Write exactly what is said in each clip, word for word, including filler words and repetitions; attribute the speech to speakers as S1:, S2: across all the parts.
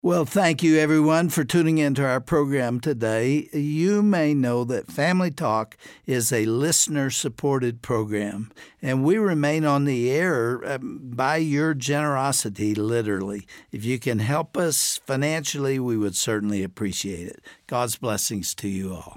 S1: Well, thank you, everyone, for tuning into our program today. You may know that Family Talk is a listener-supported program, and we remain on the air by your generosity, literally. If you can help us financially, we would certainly appreciate it. God's blessings to you all.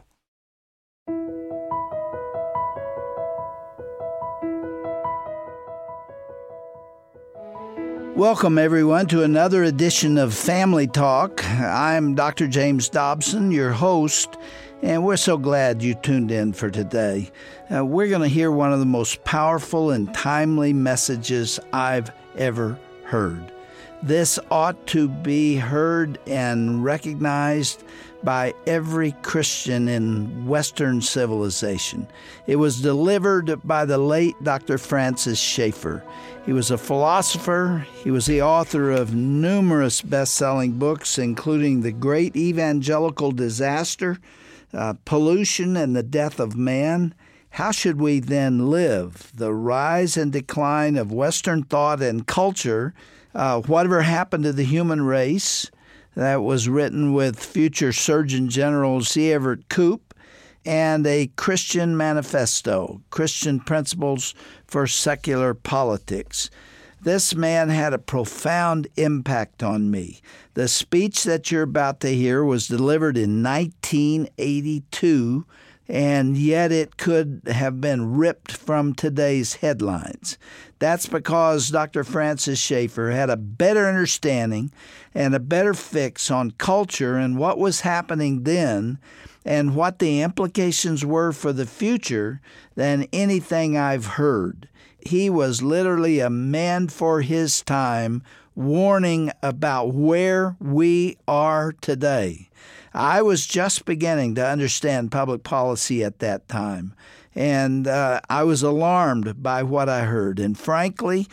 S1: Welcome, everyone, to another edition of Family Talk. I'm Doctor James Dobson, your host, and we're so glad you tuned in for today. Uh, we're going to hear one of the most powerful and timely messages I've ever heard. This ought to be heard and recognized by every Christian in Western civilization. It was delivered by the late Doctor Francis Schaeffer. He was a philosopher. He was the author of numerous best-selling books, including The Great Evangelical Disaster, uh, Pollution and the Death of Man, How Should We Then Live? The Rise and Decline of Western Thought and Culture, uh, Whatever Happened to the Human Race, that was written with future Surgeon General C. Everett Koop, and a Christian Manifesto, Christian Principles for Secular Politics. This man had a profound impact on me. The speech that you're about to hear was delivered in nineteen eighty-two, and yet it could have been ripped from today's headlines. That's because Doctor Francis Schaeffer had a better understanding and a better fix on culture and what was happening then and what the implications were for the future than anything I've heard. He was literally a man for his time, warning about where we are today. I was just beginning to understand public policy at that time, and uh, I was alarmed by what I heard. And frankly,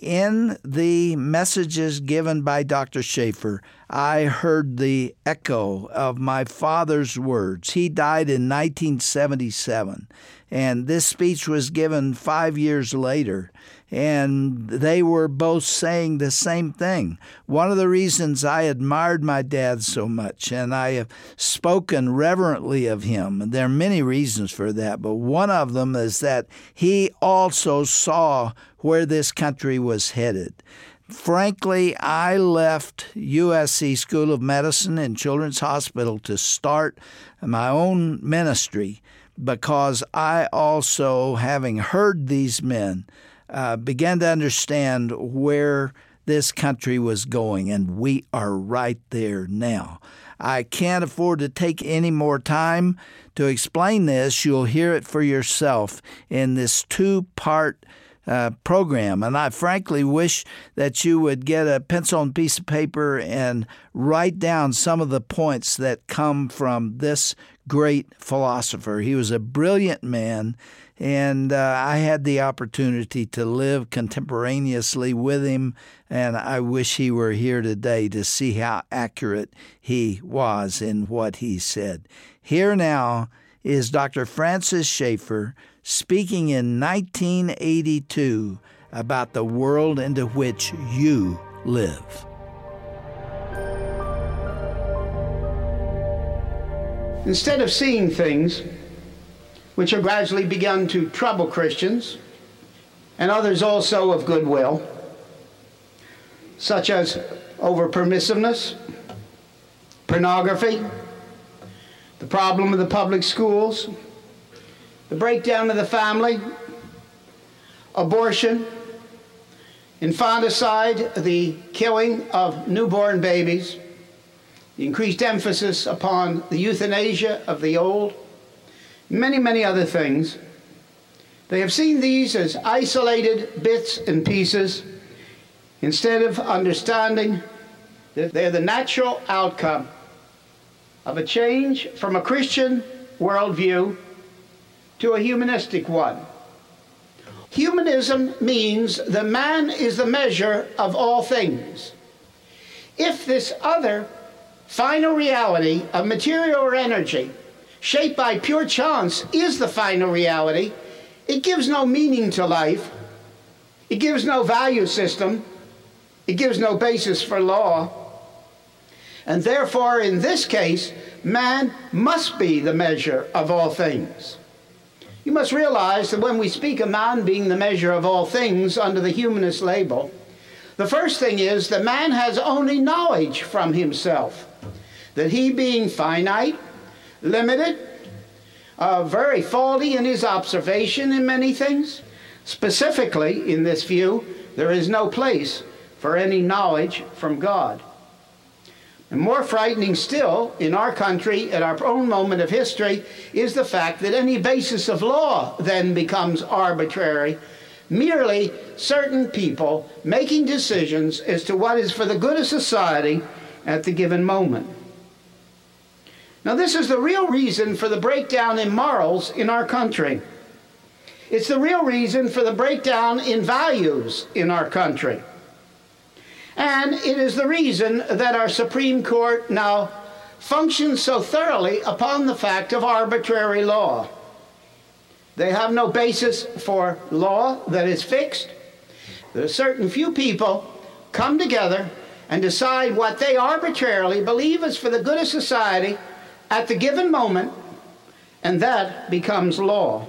S1: in the messages given by Doctor Schaeffer, I heard the echo of my father's words. He died in nineteen seventy-seven, and this speech was given five years later, and they were both saying the same thing. One of the reasons I admired my dad so much, and I have spoken reverently of him, and there are many reasons for that, but one of them is that he also saw where this country was headed. Frankly, I left U S C School of Medicine and Children's Hospital to start my own ministry because I also, having heard these men, uh, began to understand where this country was going, and we are right there now. I can't afford to take any more time to explain this. You'll hear it for yourself in this two-part Uh, program. And I frankly wish that you would get a pencil and piece of paper and write down some of the points that come from this great philosopher. He was a brilliant man, and uh, I had the opportunity to live contemporaneously with him, and I wish he were here today to see how accurate he was in what he said. Here now is Doctor Francis Schaeffer speaking in nineteen eighty-two about the world into which you live.
S2: Instead of seeing things which have gradually begun to trouble Christians and others also of goodwill, such as over-permissiveness, pornography, the problem of the public schools, the breakdown of the family, abortion, infanticide, the killing of newborn babies, the increased emphasis upon the euthanasia of the old, many, many other things. They have seen these as isolated bits and pieces instead of understanding that they're the natural outcome of a change from a Christian worldview to a humanistic one. Humanism means the man is the measure of all things. If this other final reality of material or energy, shaped by pure chance, is the final reality, it gives no meaning to life, it gives no value system, it gives no basis for law. And therefore, in this case, man must be the measure of all things. You must realize that when we speak of man being the measure of all things under the humanist label, the first thing is that man has only knowledge from himself, that he being finite, limited, uh, very faulty in his observation in many things. Specifically, in this view, there is no place for any knowledge from God. And more frightening still, in our country, at our own moment of history, is the fact that any basis of law then becomes arbitrary, merely certain people making decisions as to what is for the good of society at the given moment. Now, this is the real reason for the breakdown in morals in our country. It's the real reason for the breakdown in values in our country. And it is the reason that our Supreme Court now functions so thoroughly upon the fact of arbitrary law. They have no basis for law that is fixed. There are certain few people come together and decide what they arbitrarily believe is for the good of society at the given moment, and that becomes law.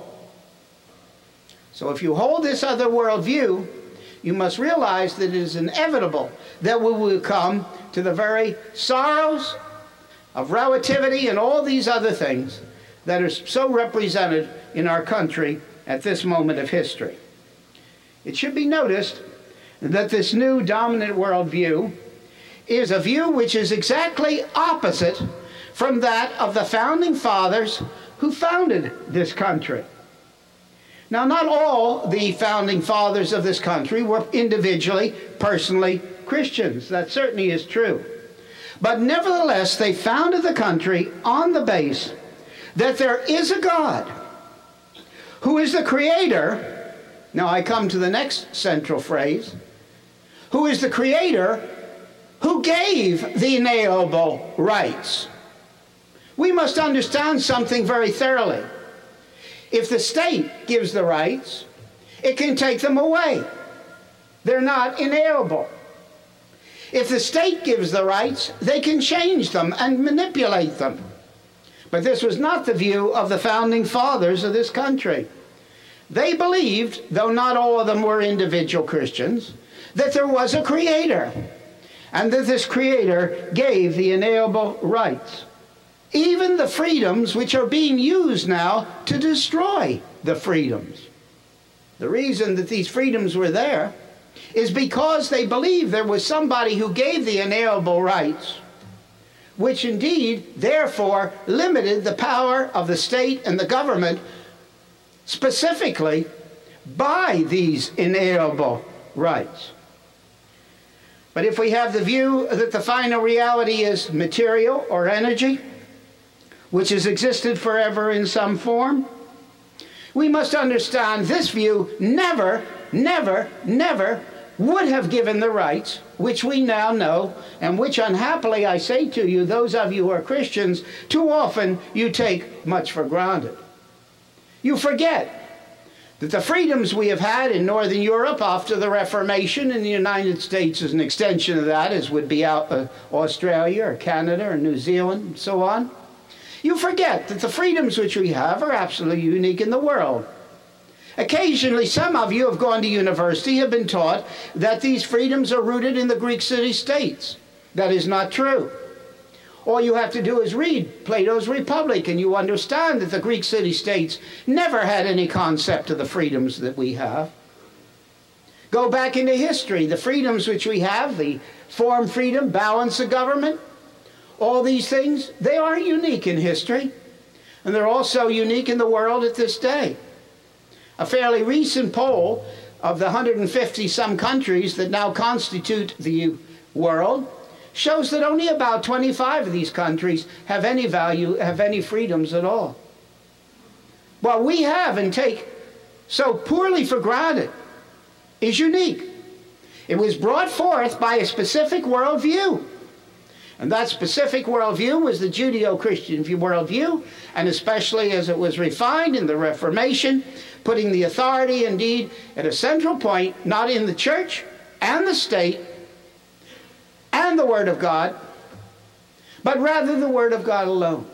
S2: So if you hold this other worldview, you must realize that it is inevitable that we will come to the very sorrows of relativity and all these other things that are so represented in our country at this moment of history. It should be noticed that this new dominant worldview is a view which is exactly opposite from that of the founding fathers who founded this country. Now, not all the founding fathers of this country were individually, personally Christians. That certainly is true. But nevertheless, they founded the country on the base that there is a God who is the creator. Now I come to the next central phrase. Who is the creator who gave the inalienable rights. We must understand something very thoroughly. If the state gives the rights, it can take them away. They're not inalienable. If the state gives the rights, they can change them and manipulate them. But this was not the view of the founding fathers of this country. They believed, though not all of them were individual Christians, that there was a creator, and that this creator gave the inalienable rights. Even the freedoms which are being used now to destroy the freedoms. The reason that these freedoms were there is because they believed there was somebody who gave the inalienable rights, which indeed, therefore, limited the power of the state and the government specifically by these inalienable rights. But if we have the view that the final reality is material or energy, which has existed forever in some form, we must understand this view never, never, never would have given the rights which we now know, and which unhappily I say to you, those of you who are Christians, too often you take much for granted. You forget that the freedoms we have had in Northern Europe after the Reformation, in the United States as an extension of that, as would be out, uh, Australia or Canada or New Zealand and so on, you forget that the freedoms which we have are absolutely unique in the world. Occasionally, some of you have gone to university, have been taught that these freedoms are rooted in the Greek city-states. That is not true. All you have to do is read Plato's Republic, and you understand that the Greek city-states never had any concept of the freedoms that we have. Go back into history. The freedoms which we have, the form freedom, balance of government, all these things, they are unique in history, and they're also unique in the world at this day. A fairly recent poll of the one hundred fifty some countries that now constitute the world shows that only about twenty-five of these countries have any value, have any freedoms at all. What we have and take so poorly for granted is unique. It was brought forth by a specific worldview. And that specific worldview was the Judeo-Christian worldview, and especially as it was refined in the Reformation, putting the authority indeed at a central point, not in the church and the state and the Word of God, but rather the Word of God alone.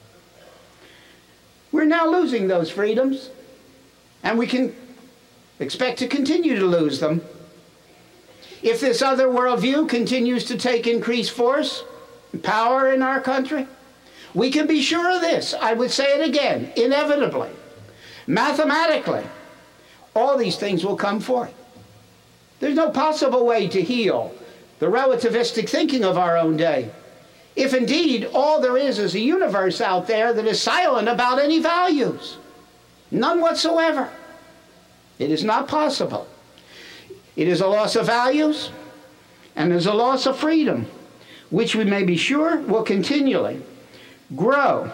S2: We're now losing those freedoms, and we can expect to continue to lose them. If this other worldview continues to take increased force and power in our country, we can be sure of this. I would say it again, inevitably, mathematically, all these things will come forth. There's no possible way to heal the relativistic thinking of our own day, if indeed all there is is a universe out there that is silent about any values. None whatsoever. It is not possible. It is a loss of values, and there's a loss of freedom, which we may be sure will continually grow.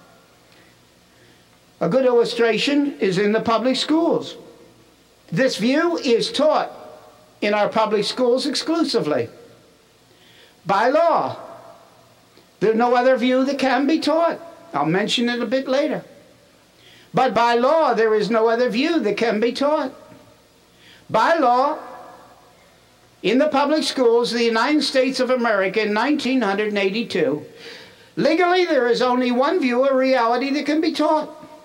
S2: A good illustration is in the public schools. This view is taught in our public schools exclusively, by law. There's no other view that can be taught. I'll mention it a bit later. But by law, there is no other view that can be taught. By law, in the public schools of the United States of America in nineteen eighty-two, legally there is only one view of reality that can be taught.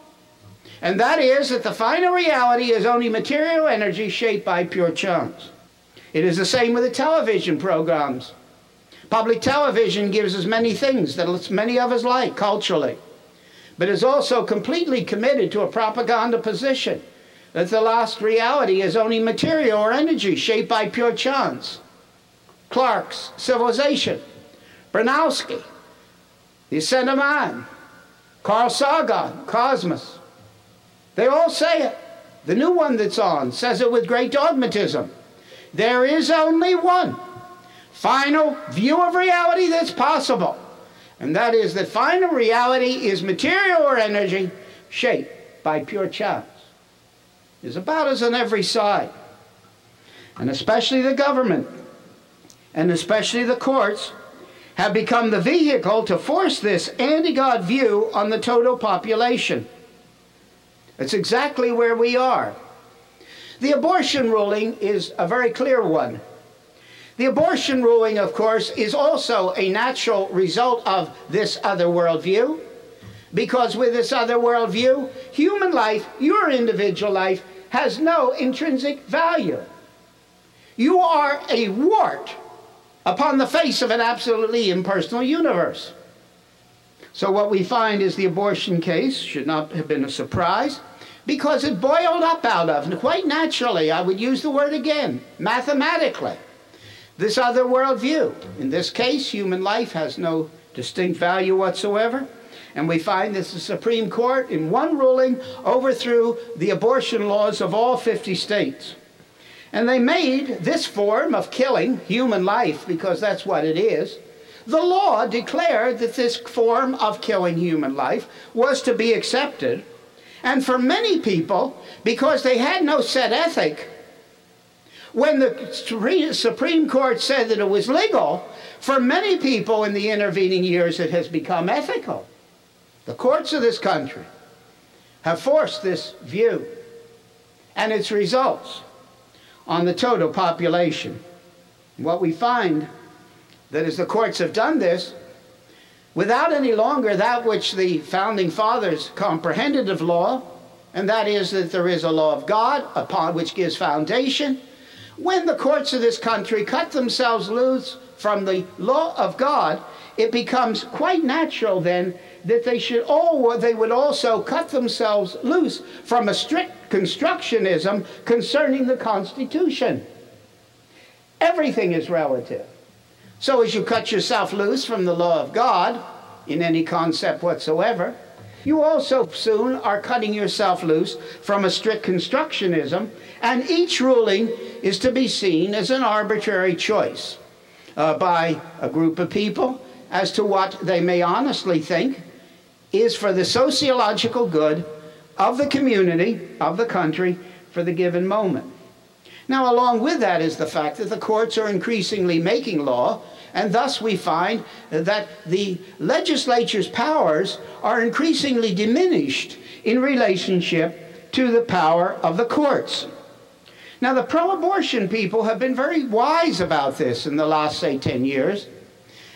S2: And that is that the final reality is only material energy shaped by pure chance. It is the same with the television programs. Public television gives us many things that many of us like culturally, but is also completely committed to a propaganda position that the last reality is only material or energy shaped by pure chance. Clarke's Civilization, Bronowski, The Ascent of Man, Carl Sagan, Cosmos. They all say it. The new one that's on says it with great dogmatism. There is only one final view of reality that's possible, and that is that final reality is material or energy shaped by pure chance. It's about us on every side, and especially the government, and especially the courts, have become the vehicle to force this anti-God view on the total population. It's exactly where we are. The abortion ruling is a very clear one. The abortion ruling, of course, is also a natural result of this other worldview, because with this other worldview, human life, your individual life, has no intrinsic value. You are a wart upon the face of an absolutely impersonal universe. So what we find is the abortion case should not have been a surprise, because it boiled up out of, and quite naturally, I would use the word again, mathematically, this other worldview. In this case, human life has no distinct value whatsoever. And we find that the Supreme Court, in one ruling, overthrew the abortion laws of all fifty states. And they made this form of killing human life, because that's what it is. The law declared that this form of killing human life was to be accepted. And for many people, because they had no set ethic, when the Supreme Court said that it was legal, for many people in the intervening years it has become ethical. The courts of this country have forced this view and its results on the total population. What we find that as the courts have done this, without any longer that which the founding fathers comprehended of law, and that is that there is a law of God upon which gives foundation, when the courts of this country cut themselves loose from the law of God, it becomes quite natural then that they should all, they would also cut themselves loose from a strict constructionism concerning the Constitution. Everything is relative. So as you cut yourself loose from the law of God, in any concept whatsoever, you also soon are cutting yourself loose from a strict constructionism, and each ruling is to be seen as an arbitrary choice uh, by a group of people as to what they may honestly think is for the sociological good of the community, of the country, for the given moment. Now, along with that is the fact that the courts are increasingly making law, and thus we find that the legislature's powers are increasingly diminished in relationship to the power of the courts. Now, the pro-abortion people have been very wise about this in the last, say, ten years.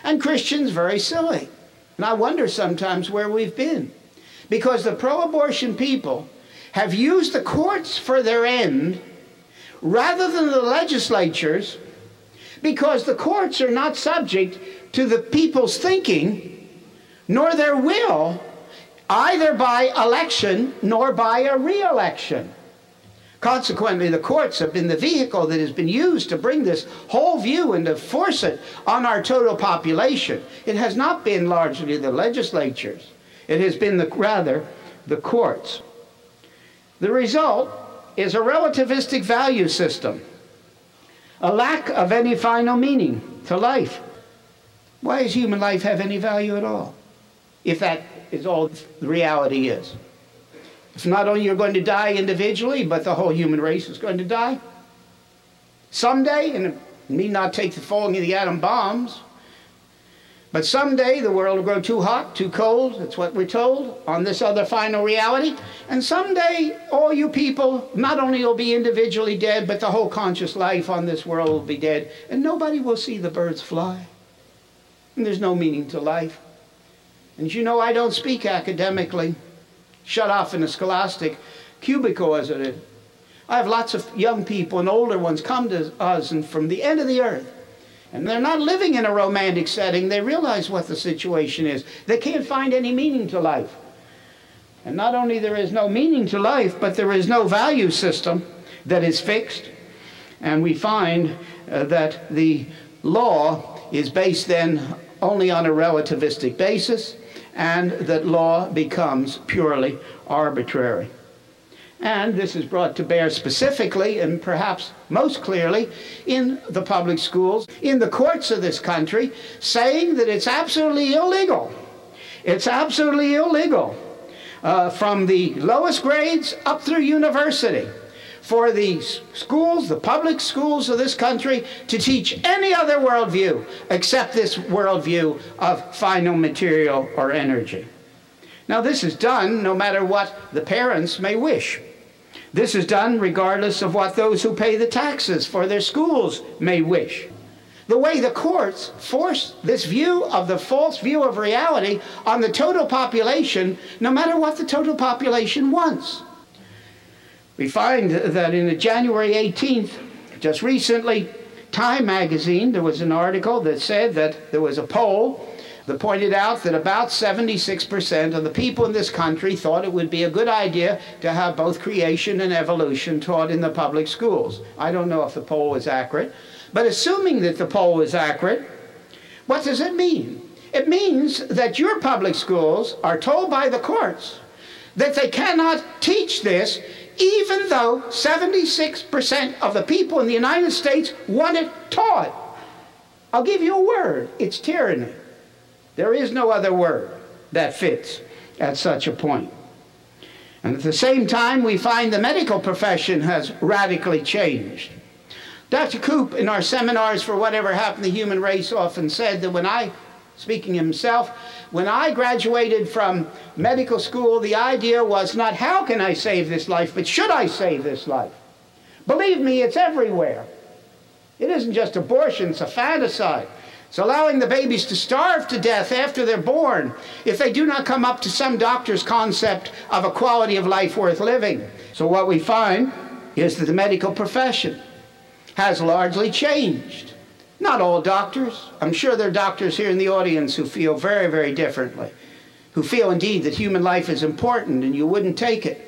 S2: And Christians very silly. And I wonder sometimes where we've been. Because the pro-abortion people have used the courts for their end rather than the legislatures, because the courts are not subject to the people's thinking nor their will, either by election nor by a re-election. Consequently, the courts have been the vehicle that has been used to bring this whole view and to force it on our total population. It has not been largely the legislatures. It has been the, rather the courts. The result is a relativistic value system, a lack of any final meaning to life. Why does human life have any value at all, if that is all the reality is? If not only you're going to die individually, but the whole human race is going to die someday, and it need not take the falling of the atom bombs, but someday the world will grow too hot, too cold, that's what we're told, on this other final reality. And someday all you people, not only will be individually dead, but the whole conscious life on this world will be dead, and nobody will see the birds fly. And there's no meaning to life. And you know, I don't speak academically, shut off in a scholastic cubicle as it is. I have lots of young people and older ones come to us and from the end of the earth. And they're not living in a romantic setting. They realize what the situation is. They can't find any meaning to life. And not only there is no meaning to life, but there is no value system that is fixed. And we find uh, that the law is based then only on a relativistic basis, and that law becomes purely arbitrary. And this is brought to bear specifically and perhaps most clearly in the public schools, in the courts of this country, saying that it's absolutely illegal. It's absolutely illegal uh, from the lowest grades up through university for the schools, the public schools of this country, to teach any other worldview except this worldview of final material or energy. Now, this is done no matter what the parents may wish. This is done regardless of what those who pay the taxes for their schools may wish. The way the courts force this view of the false view of reality on the total population, no matter what the total population wants. We find that in the January eighteenth, just recently, Time magazine, there was an article that said that there was a poll that pointed out that about seventy-six percent of the people in this country thought it would be a good idea to have both creation and evolution taught in the public schools. I don't know if the poll was accurate, but assuming that the poll was accurate, what does it mean? It means that your public schools are told by the courts that they cannot teach this, even though seventy-six percent of the people in the United States want it taught. I'll give you a word. It's tyranny. There is no other word that fits at such a point. And at the same time, we find the medical profession has radically changed. Doctor Koop, in our seminars for Whatever Happened to the Human Race, often said that when I, speaking himself, when I graduated from medical school, the idea was not how can I save this life, but should I save this life? Believe me, it's everywhere. It isn't just abortion, it's a fanticide. It's allowing the babies to starve to death after they're born if they do not come up to some doctor's concept of a quality of life worth living. So what we find is that the medical profession has largely changed. Not all doctors. I'm sure there are doctors here in the audience who feel very, very differently, who feel indeed that human life is important and you wouldn't take it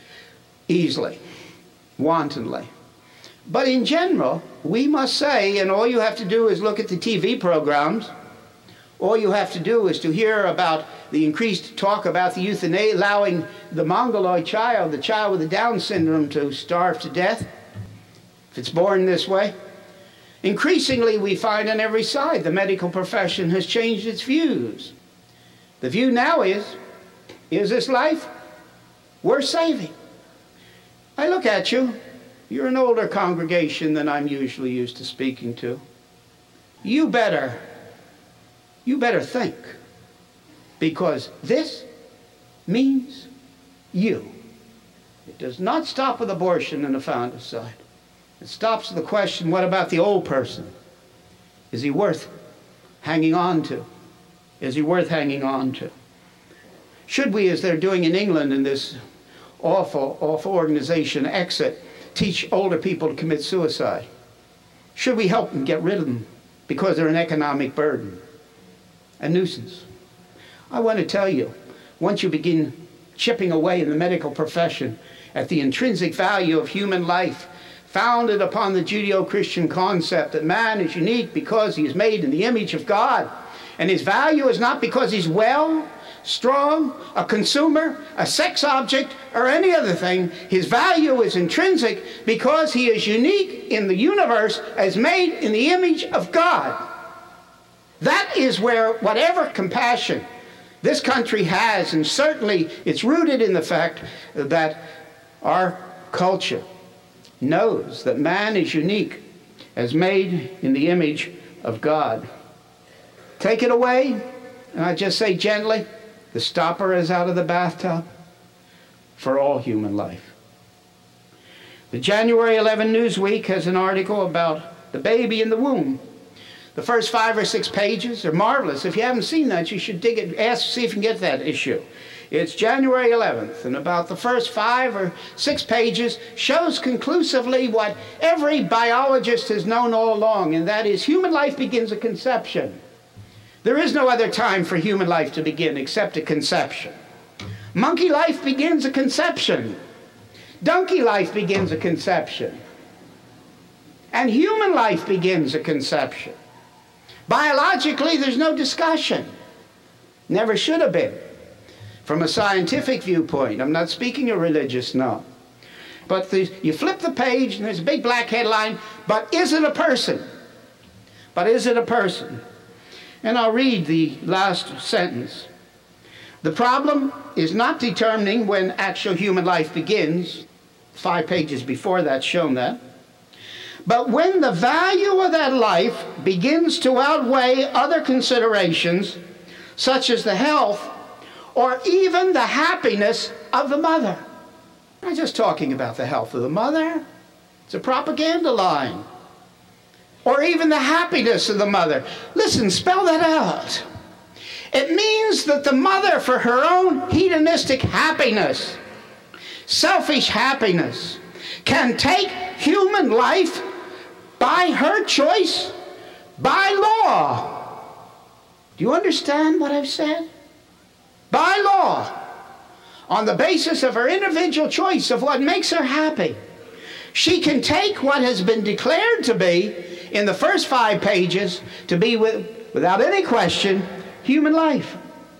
S2: easily, wantonly. But in general, we must say, and all you have to do is look at the T V programs, all you have to do is to hear about the increased talk about the euthanasia, allowing the mongoloid child, the child with the Down syndrome, to starve to death if it's born this way. Increasingly, we find on every side the medical profession has changed its views. The view now is, is this life worth saving? I look at you. You're an older congregation than I'm usually used to speaking to. You better, you better think, because this means you. It does not stop with abortion and infanticide. It stops with the question, what about the old person? Is he worth hanging on to? Is he worth hanging on to? Should we, as they're doing in England in this awful, awful organization, Exit, teach older people to commit suicide? Should we help them get rid of them because they're an economic burden, a nuisance? I want to tell you, once you begin chipping away in the medical profession at the intrinsic value of human life, founded upon the Judeo-Christian concept that man is unique because he is made in the image of God, and his value is not because he's well, strong, a consumer, a sex object, or any other thing. His value is intrinsic because he is unique in the universe as made in the image of God. That is where whatever compassion this country has, and certainly it's rooted in the fact that our culture knows that man is unique as made in the image of God. Take it away, and I just say gently, the stopper is out of the bathtub for all human life. The January eleventh Newsweek has an article about the baby in the womb. The first five or six pages are marvelous. If you haven't seen that, you should dig it, ask, see if you can get that issue. It's January eleventh, and about the first five or six pages shows conclusively what every biologist has known all along, and that is human life begins at conception. There is no other time for human life to begin except at conception. Monkey life begins at conception. Donkey life begins at conception. And human life begins at conception. Biologically, there's no discussion. Never should have been. From a scientific viewpoint, I'm not speaking a religious, no. But the, you flip the page and there's a big black headline, but is it a person? But is it a person? And I'll read the last sentence. The problem is not determining when actual human life begins. Five pages before that shown that. But when the value of that life begins to outweigh other considerations, such as the health or even the happiness of the mother. I'm not just talking about the health of the mother. It's a propaganda line. Or even the happiness of the mother. Listen, spell that out. It means that the mother, for her own hedonistic happiness, selfish happiness, can take human life by her choice, by law. Do you understand what I've said? By law, on the basis of her individual choice of what makes her happy, she can take what has been declared to be, in the first five pages, to be, with, without any question, human life.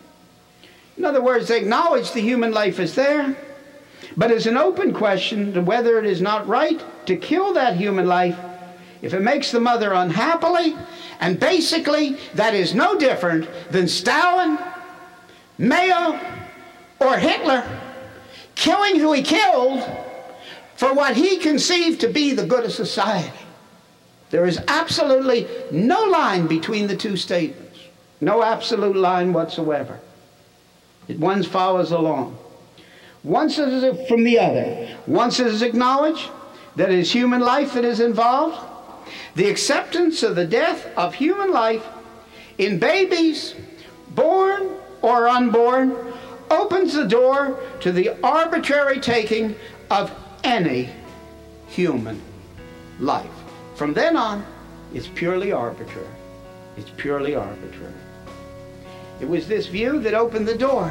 S2: In other words, they acknowledge the human life is there, but it's an open question to whether it is not right to kill that human life if it makes the mother unhappily, and basically that is no different than Stalin, Mayo, or Hitler killing who he killed for what he conceived to be the good of society. There is absolutely no line between the two statements. No absolute line whatsoever. It one follows along. Once it is from the other. Once it is acknowledged that it is human life that is involved, the acceptance of the death of human life in babies, born or unborn, opens the door to the arbitrary taking of any human life. From then on, it's purely arbitrary. It's purely arbitrary. It was this view that opened the door.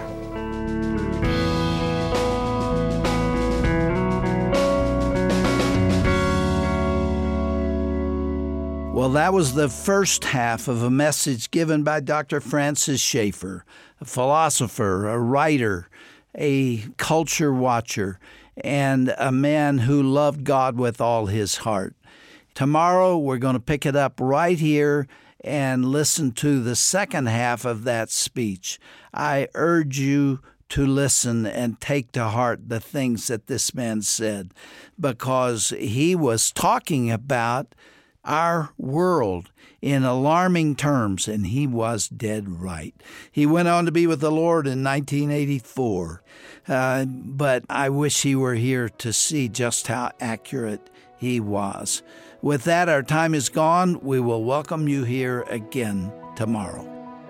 S1: Well, that was the first half of a message given by Doctor Francis Schaeffer, a philosopher, a writer, a culture watcher, and a man who loved God with all his heart. Tomorrow, we're going to pick it up right here and listen to the second half of that speech. I urge you to listen and take to heart the things that this man said, because he was talking about our world in alarming terms, and he was dead right. He went on to be with the Lord in nineteen eighty-four, uh, but I wish he were here to see just how accurate he was. With that, our time is gone. We will welcome you here again tomorrow.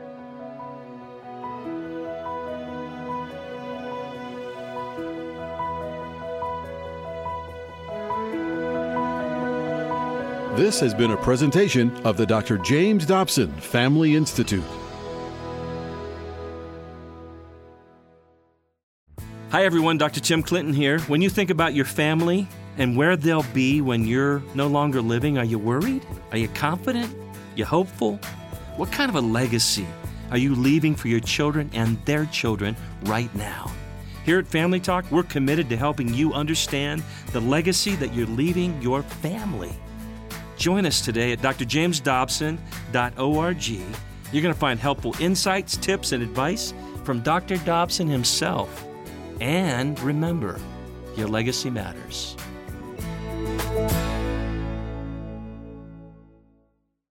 S3: This has been a presentation of the Doctor James Dobson Family Institute.
S4: Hi everyone, Doctor Tim Clinton here. When you think about your family and where they'll be when you're no longer living, are you worried? Are you confident? You hopeful? What kind of a legacy are you leaving for your children and their children right now? Here at Family Talk, we're committed to helping you understand the legacy that you're leaving your family. Join us today at d r james dobson dot org. You're going to find helpful insights, tips, and advice from Doctor Dobson himself. And remember, your legacy matters.